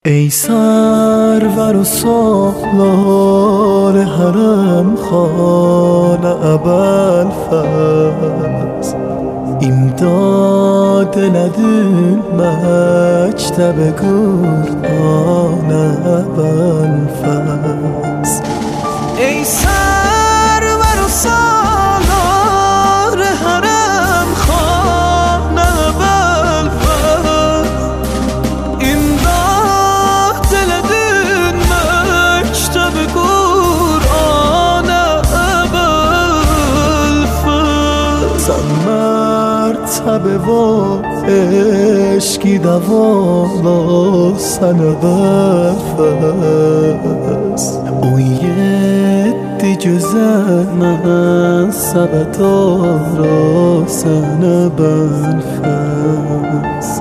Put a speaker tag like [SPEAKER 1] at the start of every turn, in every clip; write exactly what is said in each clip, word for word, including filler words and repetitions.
[SPEAKER 1] ای سرور و سالار حرم خانه ابوالفضل، امداد ندین مکتب قرآن ابوالفضل. ای سرور و سالار حرم خانه ابوالفضل، امداد ندین مکتب قرآن ابوالفضل. مرتبه و عشقی دوالا سن ابوالفضل، اون یدی جزن من سبتارا سن ابوالفضل.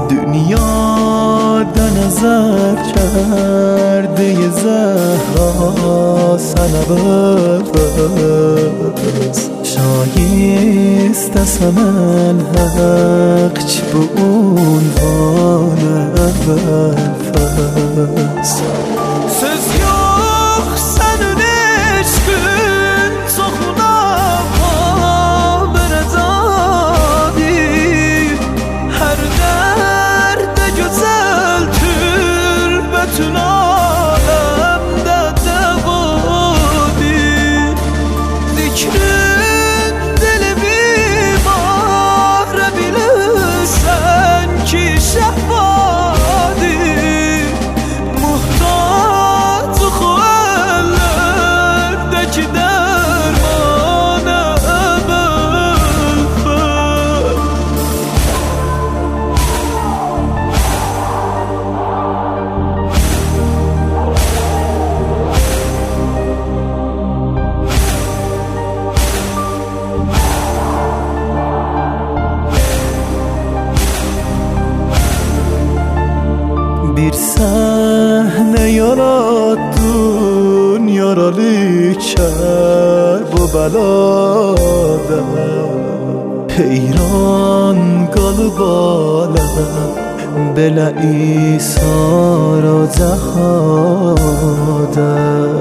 [SPEAKER 1] دنیا در نظر کرده ی زهرا سن ابوالفضل، شایست سمن حق چی به عنوان ابوالفضل. Söz yok senin eşkin soğuna haberedadi, her derde güzel türbetün alemde devadi. Zikrin dili bir bahre bilirsen ki şehvadi, bir sahne yarattın yaralı Kerbela'da, heyran kalıp alem bela İsa'ra zahada.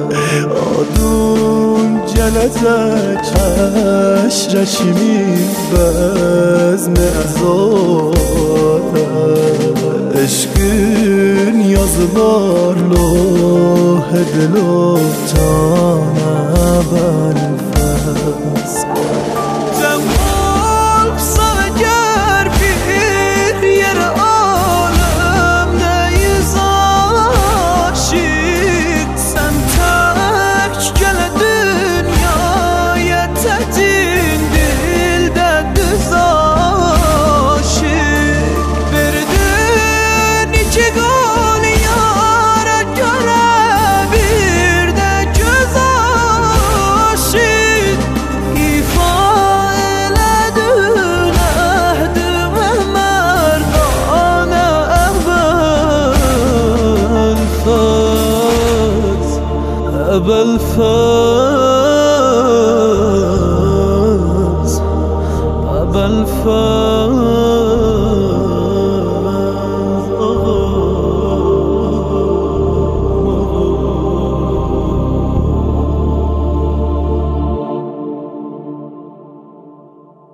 [SPEAKER 1] Adun gelecek eşreşimi bezme azada, eşkın yazılar lohe dilo cana ابوالفضل. Cevap sana ger bir yer alemdeyiz aşık, sen terk gele dünyaya tetin dilde düz aşık. Verdin iki gol yara göre bir de göz aşık, ifa eledin ehdime merdane ابوالفضل. ابوالفضل ابوالفضل